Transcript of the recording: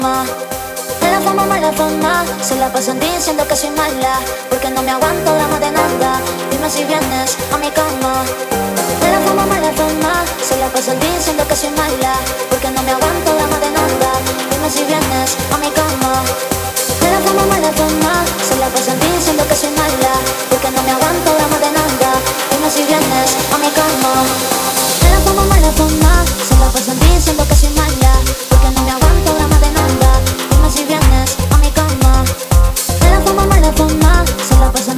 Mala fama, mala fama, se la pasan diciendo que soy mala, porque no me aguanto drama de nada. Dime si vienes a mi cama. Mala fama, se la pasan diciendo que soy mala, porque no me aguanto drama de nada. Dime si vienes a mi cama. Mala fama, se la pasan diciendo que soy mala, porque no me aguanto drama de nada. Dime si vienes a mi cama. Mala fama,